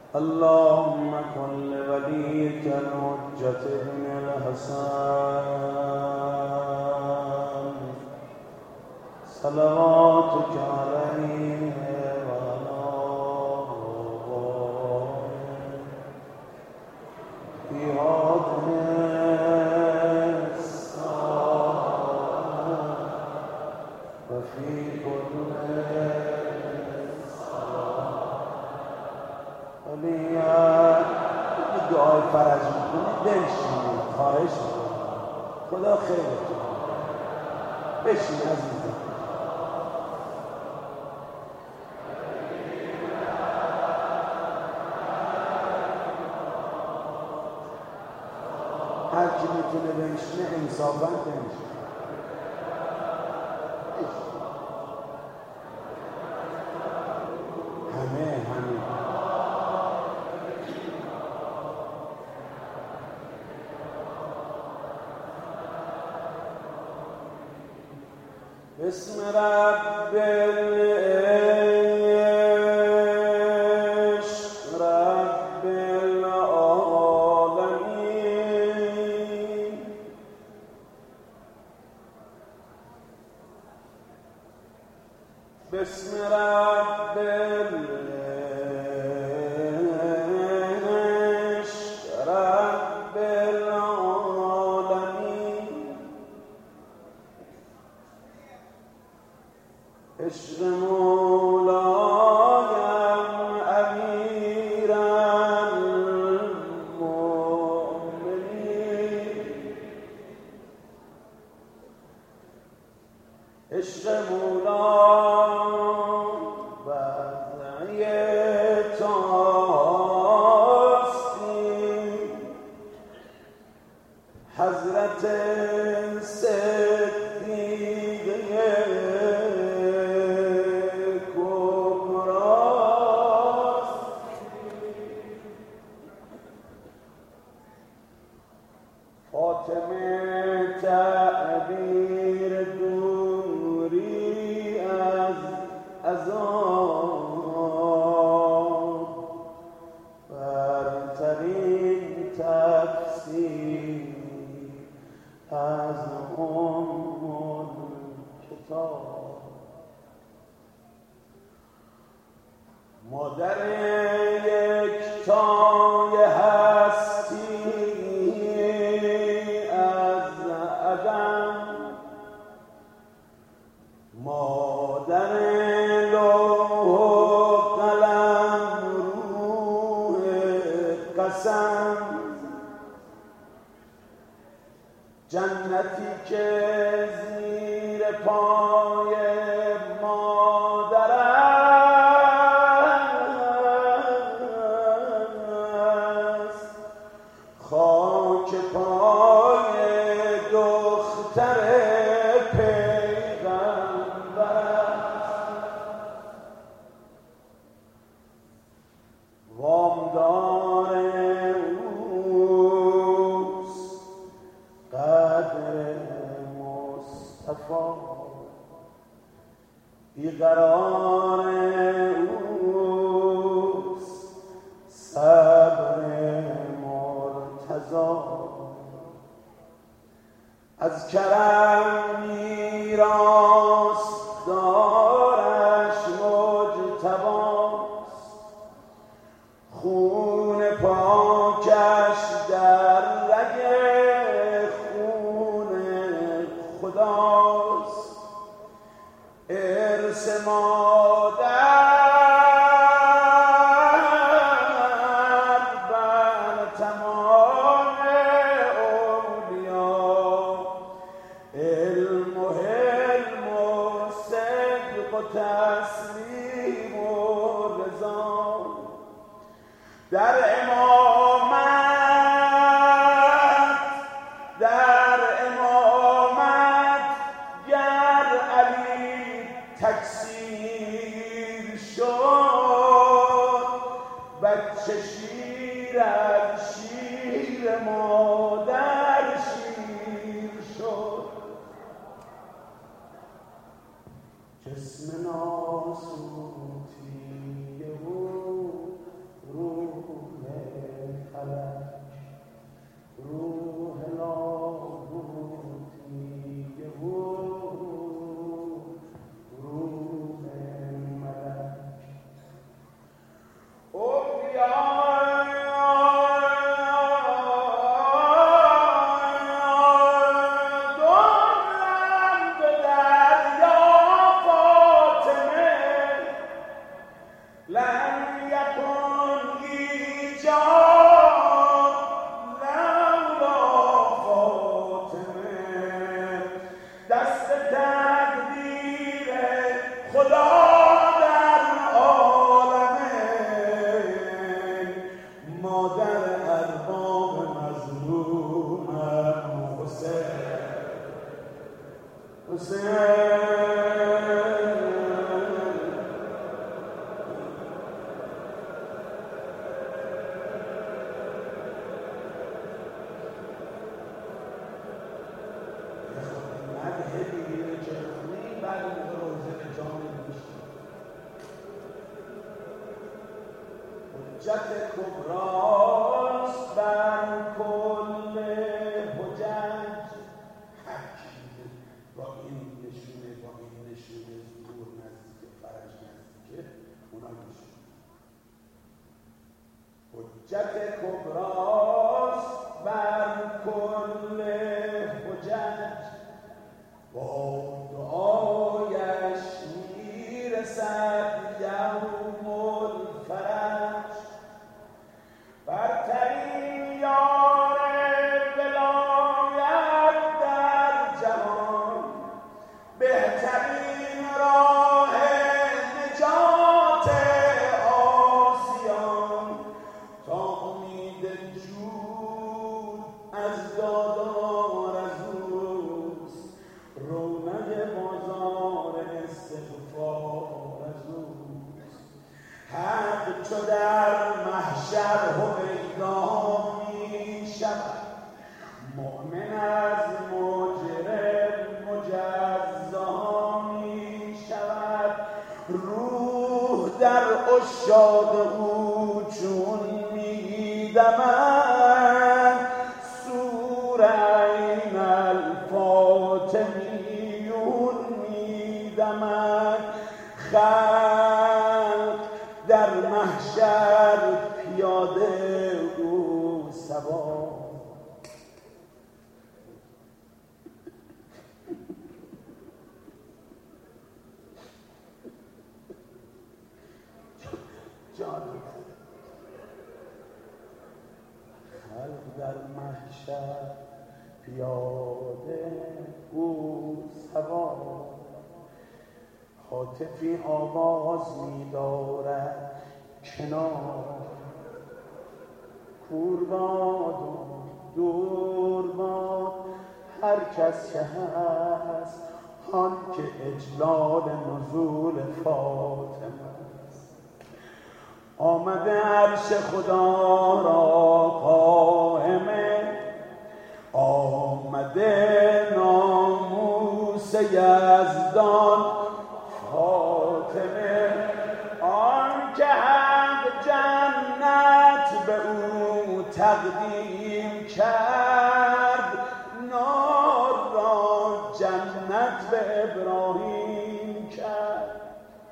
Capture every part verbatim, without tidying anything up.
اللهم كن لوليك الحجة بن الحسن صلواتك عليه وعلى آله في هذه الساعة وفي كل دعای فرج میکنید بنشینید، خواهش میکنم، خدا خیرتون بشین عزیزم. هر کی میتونه بنشینه انصافاً بنشینه. همه همه بسم رب العشق رب العالمين بسم رب العشق رب العالمين عشق مولایم امیر المؤمنین عشق مولا وضعی تاستی حضرت فاطمه تعبیر دوری از عذاب برترین تفسیر از ام الکتاب مادر یکتای هستی مادر لوح و قلم روح قسم جنتی که زیر پای مادر است خاک پای دختر وامدار اوست قدر مصطفی بیقرار اوست صبر مرتضی از کرم میراث دارش مجتباست خون پاکش در رگ خون خداست ارث مادر بر تمام اولیا علم و حلم و صدق و تسلیم و رضا در امامت در امامت گر علی تکثیر شد بچه شیر از شیر مادر شیر شد جسم ناسوتی و روح حاطفی آواز می دارد کنار کور باد و دور باد هر کس که هست آن که اجلال نزول فاطمه است. آمده عرش خدا را قائمه، آمده ناموس یزدان فاطمه، آن که حق جنت به او تقدیم کرد، نار را جنت به ابراهیم کرد.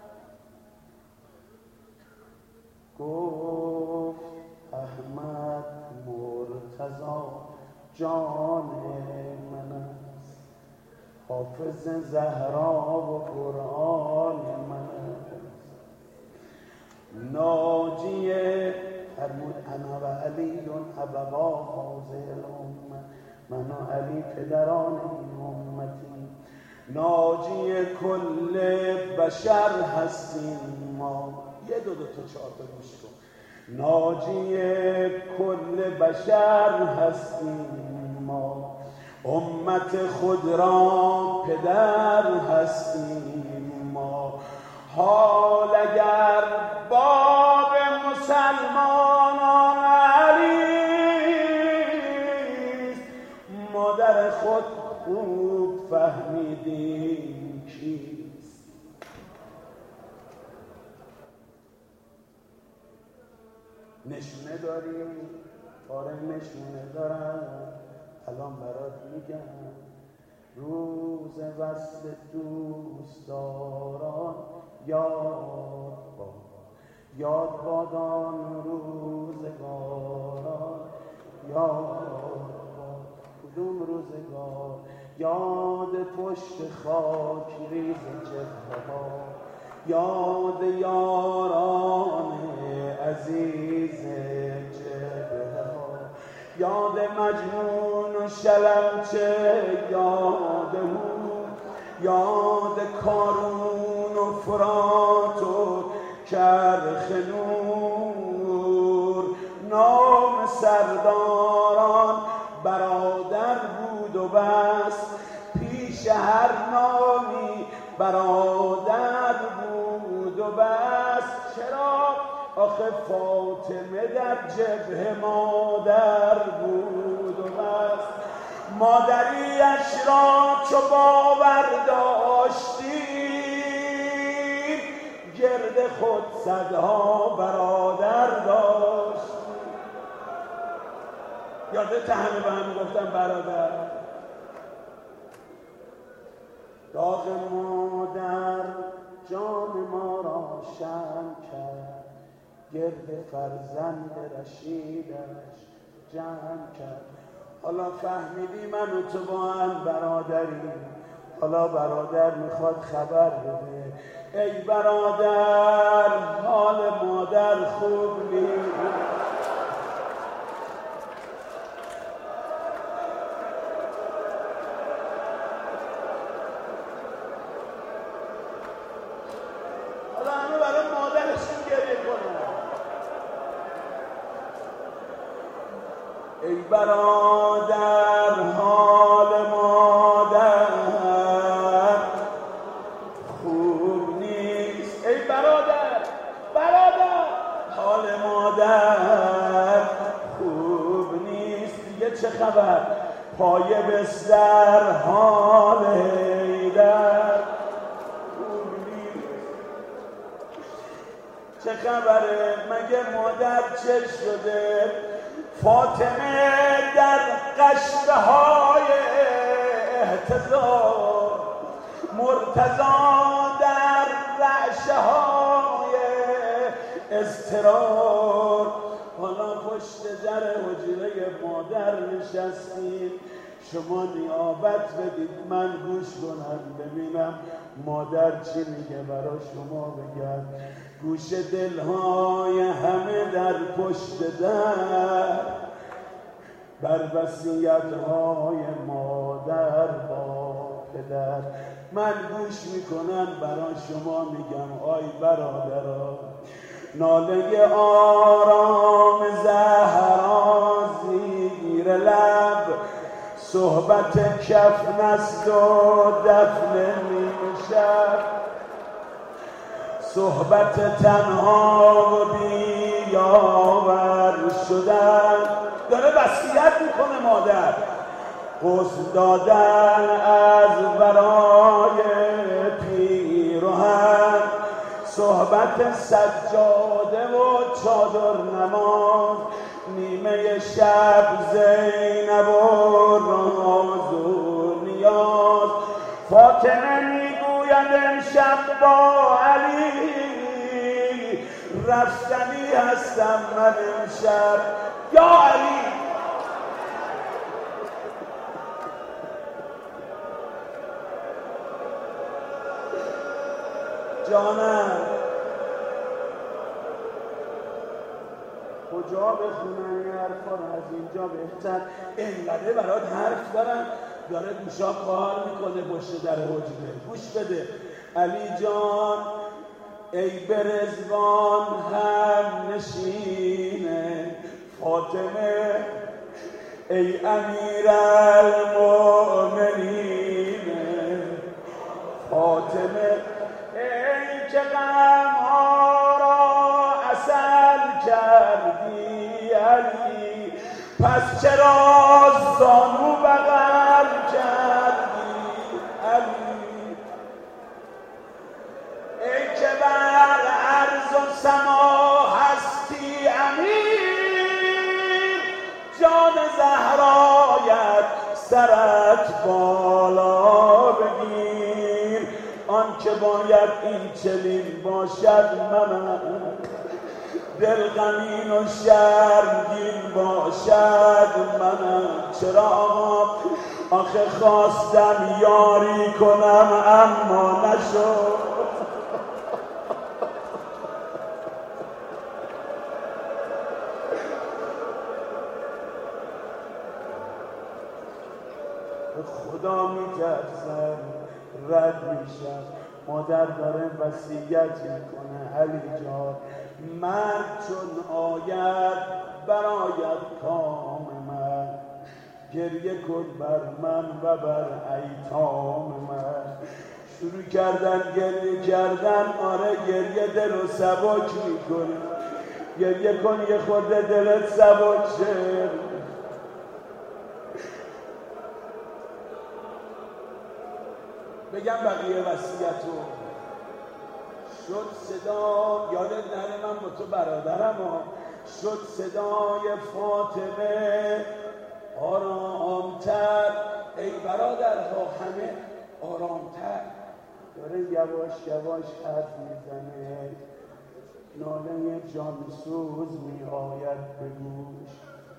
گفت احمد مرتضی جان من است، حافظ زهرا و قرآن من است. ناجی فرمود انا و علی ابوا هذه الامه، من و علی پدران این امتی. ناجی کل بشر هستیم ما، یه دو دو تا چهار تا گوش کن. ناجی کل بشر هستیم ما، امت خود را پدر هستیم ما. حال اگر باب مسلمانان علیست، مادر خود خوب فهمیدیم کیست. نشونه داریم؟ آره نشونه دارم، الان برات میگم. روز وصل دوستداران یاد باد، یاد بادان روزگاران یاد باد. کدوم روزگار؟ یاد پشت خاک ریز چهره ها، یاد یاران عزیز جبهه ها، یاد مجنون و شلمچه، یاد هود، یاد کارون و فرات و کرخ نور. نام سرداران برادر بود و بس، پیش هر نامی برادر بود و بس. چرا؟ آخه فاطمه در جبهه مادر بود و بس. مادریش را چو باور داشتیم، گرد خود صدها برادر داشتیم. یادت همه به هم گفتن برادر. داغ مادر جان ما را شم کرد، گرد فرزند رشیدش جمع کرد. حالا فهمیدی من و تو با هم برادریم، حالا برادر میخواد خبر بده. ای برادر حال مادر خوب نیست. حالا همه برای مادرشون گریه کنن. ای برادر حال مادر خوب نیست. ای برادر برادر حال مادر خوب نیست. دیگه چه خبر؟ پای بستر حال حیدر خوب نیست. چه خبره؟ مگه مادر چه شده؟ فاطمه در قشبه های احتضار، مرتضی در رعشه های اضطرار. حالا پشت در حجره مادر نشستیم، شما نیابت بدید من گوش کنم ببینم مادر چی میگه برای شما بگم. گوش دلهای همه در پشت در، بر وصیت‌های مادر با پدر. من گوش میکنم برای شما میگم آی برادران. ناله آرام زهرا زیر لب، صحبت کفن است و دفن نیمه شب، صحبت تنها و بیاور شدن. داره وصیت میکنه مادر. غسل دادن از برای پیراهن، صحبت سجاده و چادر نماز، نیمه شب زینب و راز و نیاز. فاطمه میگوید امشب با علی رفتنی هستم من امشب. یا علی جانم کجا بخونم این حرفا رو؟ از اینجا بهتر. اینقدر برات حرف دارم، داره گوشا کار میکنه پشت در حجره. گوش بده. علی جان ای به رضوان هم نشینه، فاطمه ای امیر المؤمنین، فاطمه ای که غمها را عسل کردی علی، پس چرا زانو بغل کردی علی. ای که بر عرض و سما هستی امیر، جان زهرایت سرت بالا بگیر. آن که باید این چنین باشد من، دل غمین و شرمگین باشد من. چرا آخه خواستم یاری کنم اما نشد. خدا میترسم رد میشم. مادر داره وصیت میکنه علی جان مرد چون آید برآید کام من، گریه کن بر من و بر ایتام من. شروع کردن گریه کردن، آره گریه دل و سبک میکنه. گریه کن یه خورده دلت سبک شه. بگم بقیه وصیتو. شد صدا، یادت نره من با تو برادرم ها. شد صدای فاطمه آرامتر. ای برادرها همه آرامتر. داره یواش یواش حرف میزنه، ناله جانسوز می آید به گوش.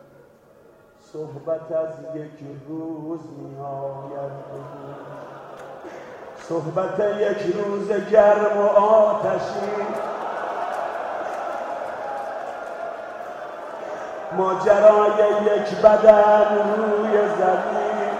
صحبت از یک روز می آید به گوش. صحبت یک روز گرم و آتشی. ماجرای یک بدن روی زمین.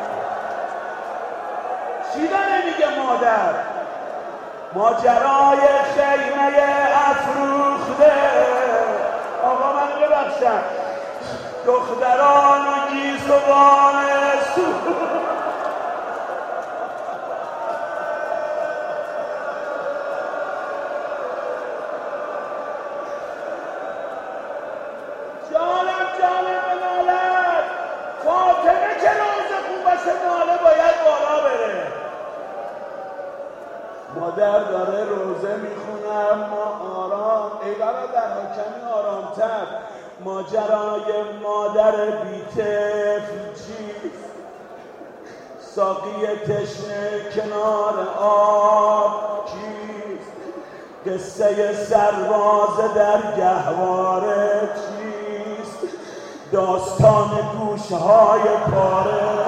چی داره میگه مادر؟ ماجرای خیمه افروخته. آقا من ببخشم، دختران و گیسوان سو. جانم جانم نالت. فاطمه که روز خوبش ناله باید بالا بره. مادر داره روزه میخونه اما آرام. ای برادرها کمی آرامتر. ماجرای مادر بی‌طفل چیست؟ ساقی تشنه کنار آب کیست؟ قصه سرباز در گهواره چیست؟ داستان گوشهای پاره.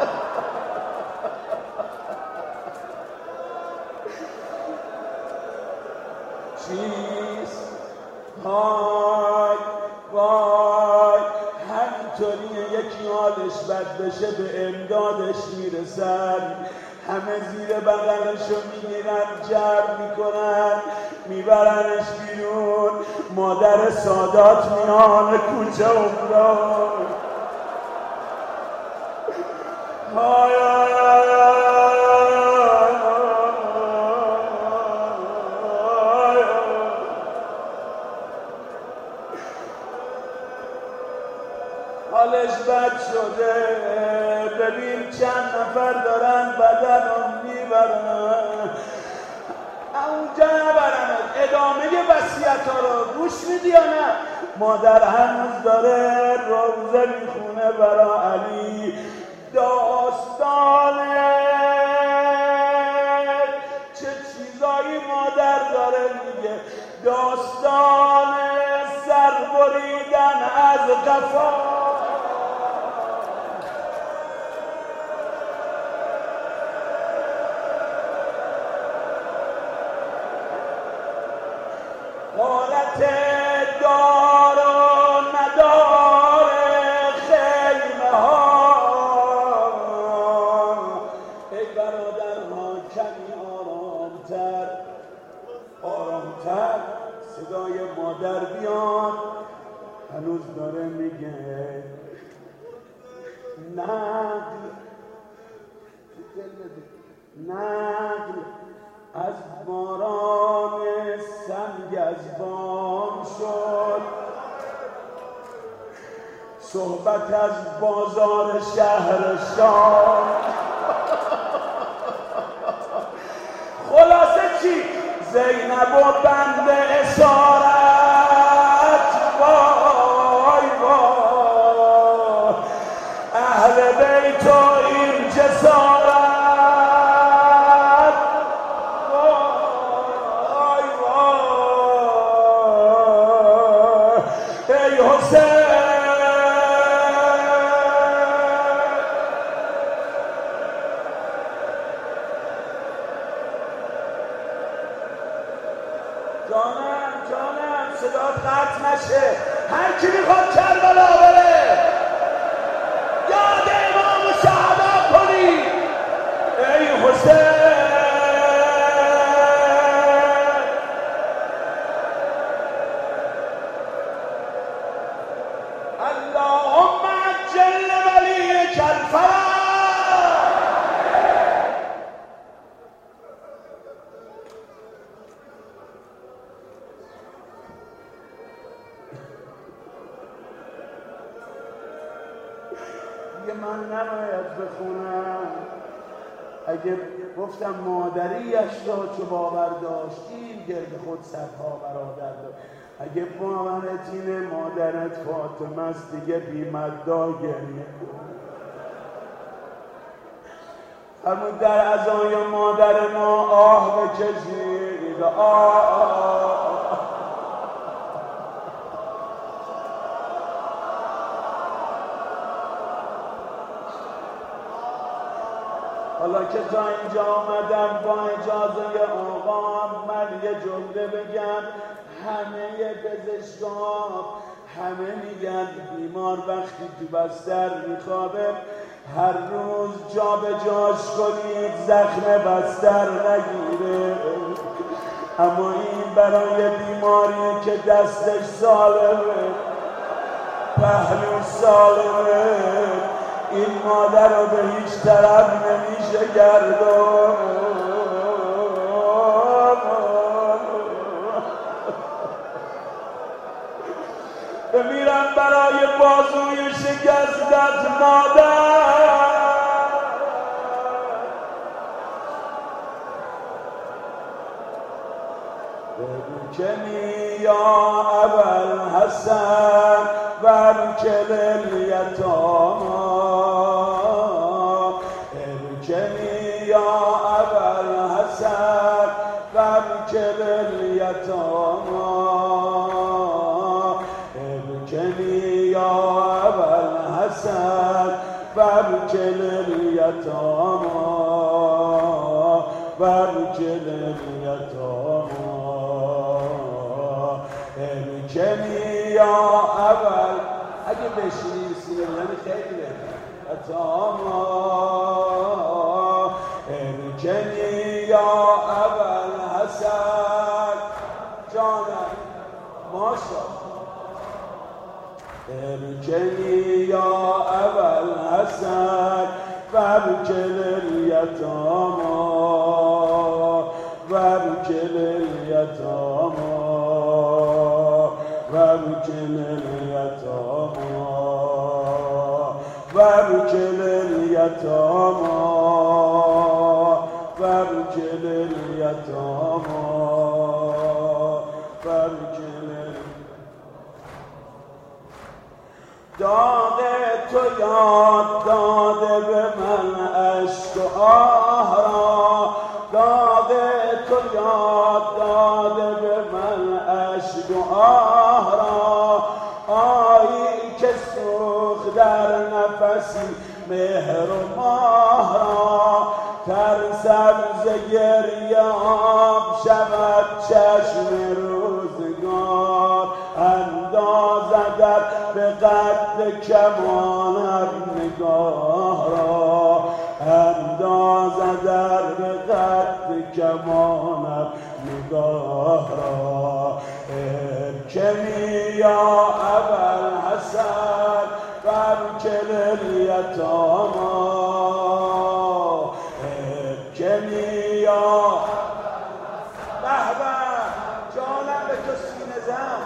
چیست؟ های وای همینطوریه. یکی حالش بد بشه به امدادش میرسن، همه زیر بغلشو میگیرن جمع میکنن میبرنش بیرون. مادر سادات میان کوچه افتاد. های حالش بد شده. ببین چند نفر دارن بدن رو میبرن. اونجا نبرن. ادامه وصیت ها رو گوش میدی یا نه؟ مادر هنوز داره روزه میخونه برا علی. داستانه چه چیزایی مادر داره میگه. داستان سر بریدن از قفا. حالت دار و ندار خیمه ها. ای برادرها کمی آرامتر. آرامتر. صدای مادر بیاد. هنوز داره میگه نقل نقل از باران سنگ از بام شد. صحبت از بازار شهر شام. خلاصه چی؟ زینب و بند اسارت. وای وای اهل بیت و این جسارت. وای وای ای حسین. جانم جانم صدات قطع نشه. هر کی میخواد کربلا بره یاد امام شهدا کنی. دیگه من نباید بخونم. اگه گفتم مادریش را چو باور داشتیم گرد خود صدها برادر داشت. اگه باورت اینه مادرت فاطمه است دیگه بی‌مددا گریه کن. فرمود در عزای مادر ما آه بکشید، آه حالا که تا اینجا آمدم با اجازه آقا من یه جمله بگم. همه پزشکان همه میگن بیمار وقتی تو بستر میخوابه هر روز جا به جاش کنید زخم بستر نگیره. اما این برای بیماری که دستش سالمه پهلو سالمه این مادر رو به هیچ طرف نمیشه گردون. بمیرم برای بازوی شکستت مادر. ببکنی یا ابوالحسن وابکل الیتاما. ابکنی یا ابوالحسن وابکل الیتاما. ابوالحسن وابکل الیتاما وابکل الیتاما. ابکنی یا ابوال اگه بشینی سینه یعنی خیلی بهتر. اتاما ابکنی یا ابوالحسن جانم ماشاءالله. ابکنی یا ابوالحسن وابکل الیتاما وابکل الیتاما وابکل الیتاما وابکل الیتاما وابکل الیتاما وابکل. داغ تو یاد داده به من اشک و آه را. داغ تو یاد داده به من اشک و آه را. آیی که سوخت در نفسی مهر و ماه را. ترسم ز گریه آب شود چشم روزگار. اندازد در به قد کمانم نگاه را. اندازد در به قد کمانم نگاه را. ابکنی یا ابوالحسن وابکل الیتاما. ابکنی یا بهبه جانم به تو سینه زن.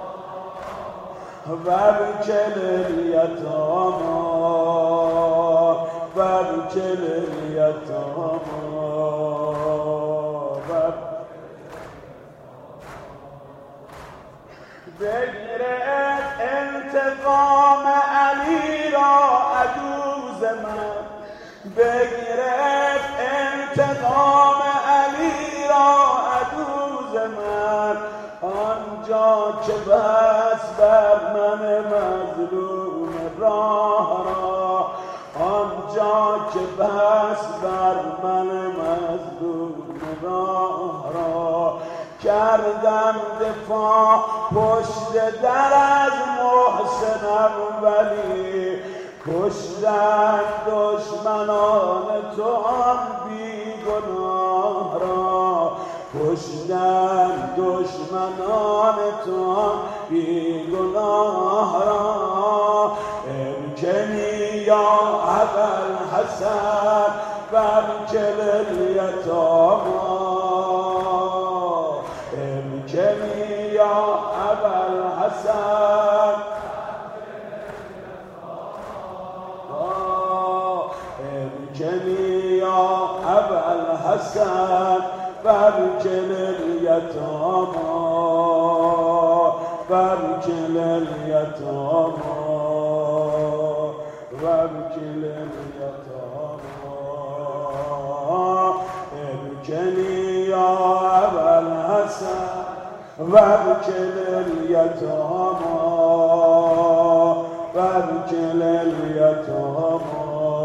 وابکل الیتاما وابکل الیتاما. بگیرد انتقام علی را عجوز من. بگیرد انتقام علی را عجوز من. آنجا که بس بر من مظلوم راه را. آنجا که بس بر من مظلوم راه را. کردم دفاع پشت در از محسنم ولی کشتن دشمنان تو آن بیگناه را. کشتن دشمنان تو آن بیگناه را. ابکنی یا ابوالحسن وابکل الیتاما. ابکنی یا ابوالحسن الحسن فابكل اليتامى فابكل اليتامى وابكل اليتامى ابكني يا أبا الحسن وابكل اليتامى وابكل اليتامى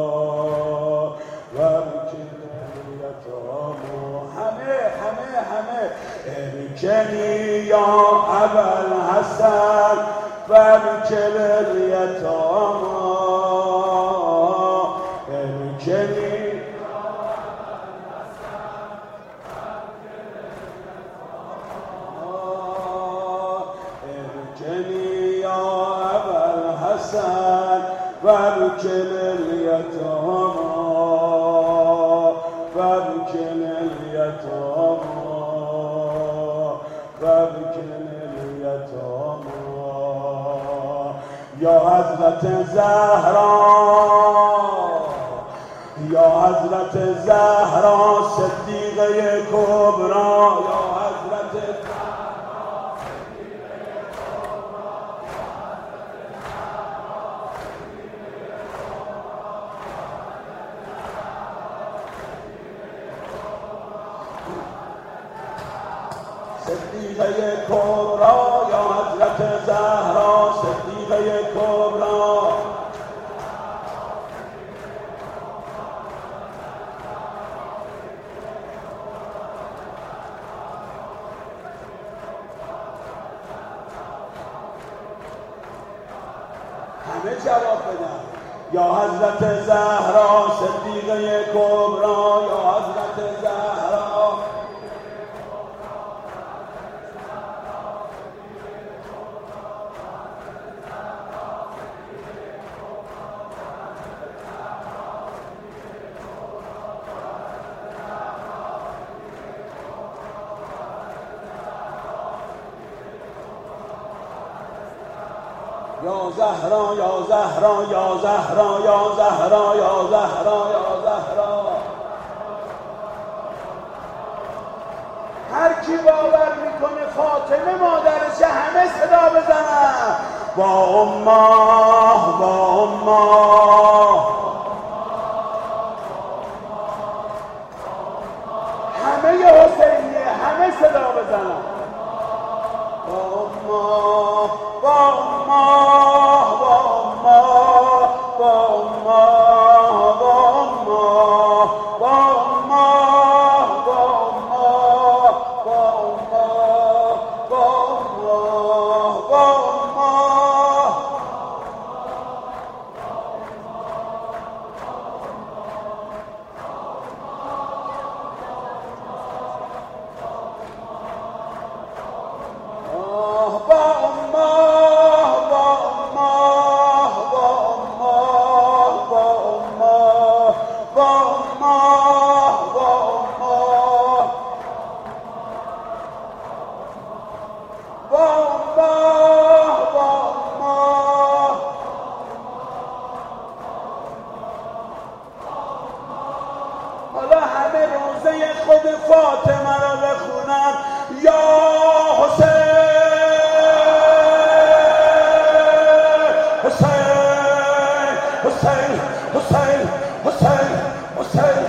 وابكل اليتامى همه همه همه ابكني يا أبا الحسن وابكل اليتامى ابكني وابكل اليتامى وابكل اليتامى وابكل اليتامى يا حضرت زهرا يا حضرت زهرا صدیقه کبرا یا حضرت صدیقه کبرا یا حضرت زهرا صدیقه کبرا همه جواب بدن یا حضرت زهرا صدیقه کبرا یا حضرت زهرا یا زهرا یا زهرا یا زهرا یا زهرا یا زهرا یا زهرا هر کی باور میکنه فاطمه مادرشه همه صدا بزنن با امه با امه همه حسینیه همه صدا بزنن با امه با امه خود فاطمه را بخونم یا حسین حسین حسین حسین حسین حسین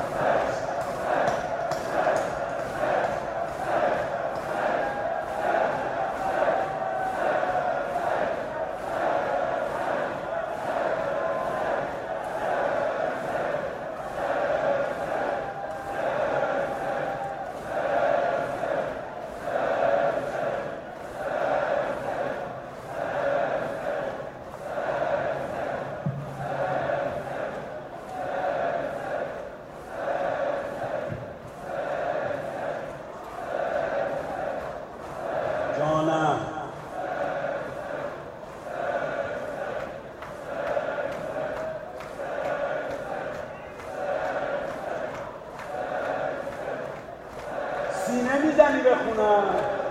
جانم سینه میزنی بخونم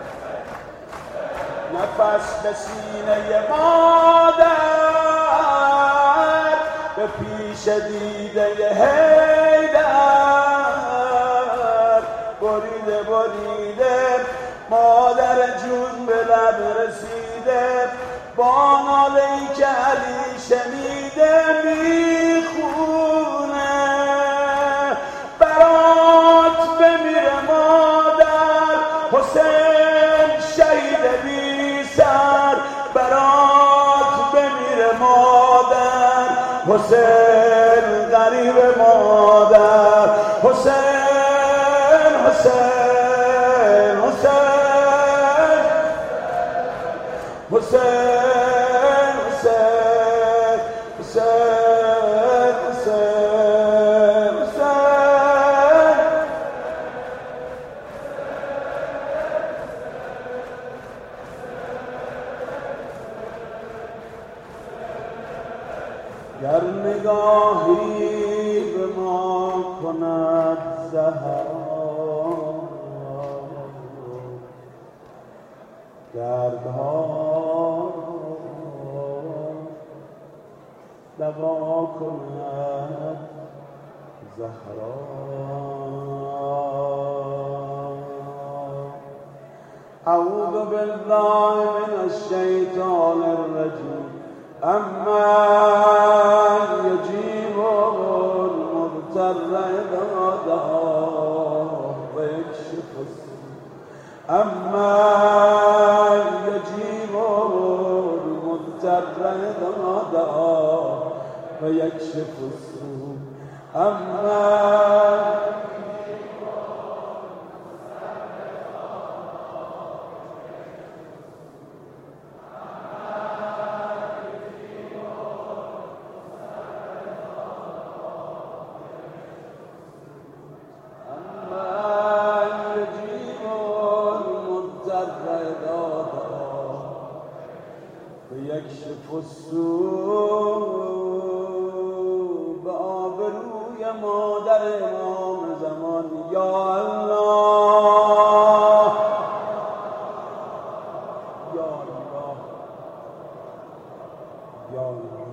نفس به سینه مادر به پیش دیده حیدر با ناله‌ای که علی شنیده میخونه برات بمیره مادر حسین شهید بی سر برات بمیره مادر حسین غریب مادر حسین حسین حسین حسین حسین حسین حسین گر نگاهی به ما کند زهرا گردها دوا کند زهرا اعوذ بالله من الشیطان الرجیم اما یجیب المضطر اذا دعاه ویکشف السوء اما یجیب المضطر اذا دعاه ویکشف السوء اما یکشف السوء به آبروی مادر امام زمان یا الله یا الله یا الله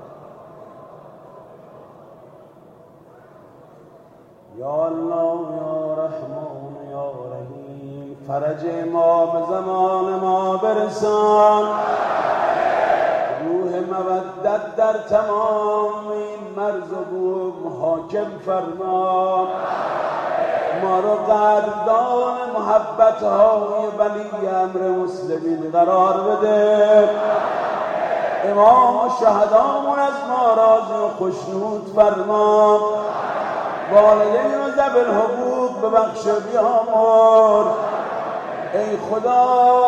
یا الله یا رحمان یا رحیم فرج ما به زمان ما برسان مودت در تمام این مرز و بوم حاکم فرما ما رو قدردان محبت های ولی امر مسلمین قرار بده امام و شهدامون از ما راضی و خشنود فرما والدین و ذوی الحقوق ببخش و بیامرز ای خدا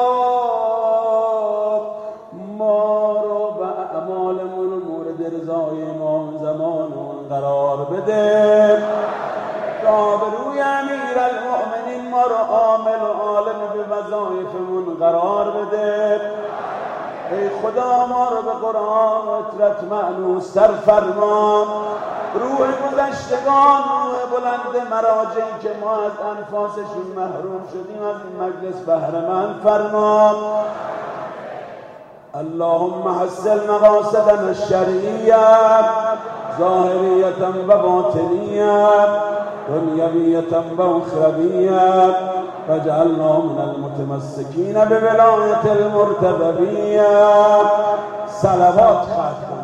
ما رو به اعمالمون مورد رضای امام زمانمون قرار بده تا به روی امیر المؤمنین ما رو عامل و عالم به وظایفمون قرار بده ای خدا ما رو به قرآن و اطرت مأنوس تر فرما روح گذشتگان روح بلند مراجعی که ما از انفاسشون محروم شدیم از این مجلس بهره مند فرما اللهم حسن مقاصدنا الشرعية ظاهرية وباطنية دنيوية وأخروية واجعلنا من المتمسكين بولاية المرتضوية صلوات خاتم